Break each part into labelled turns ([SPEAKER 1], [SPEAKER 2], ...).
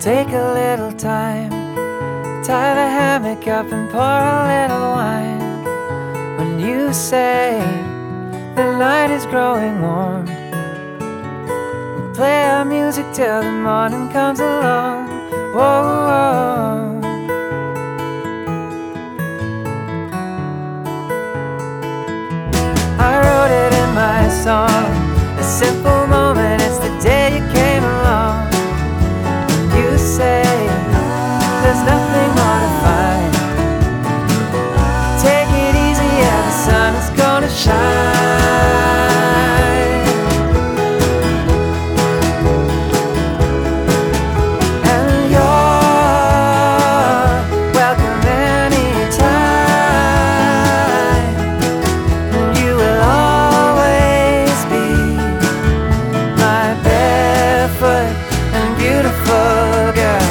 [SPEAKER 1] take a little time, tie the hammock up and pour a little wine. When you say the night is growing warm, we play our music till the morning comes along. Whoa, whoa. I wrote it in my song, a simple moment, it's the day you came along. When you say there's nothing more to find, take it easy, yeah, the sun is gonna shine. And you're welcome anytime, and you will always be my barefoot and beautiful girl.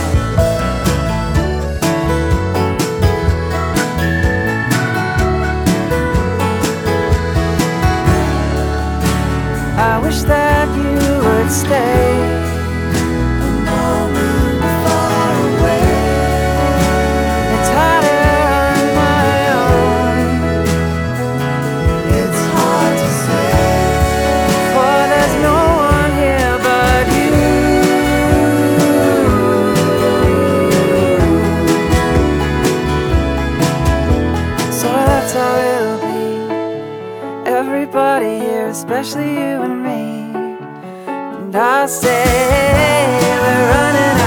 [SPEAKER 1] I wish that you would stay a moment far away. It's harder on my own, it's hard to say, for there's no one here but you. So that's how it'll be, everybody here, especially you and me. And I say we're running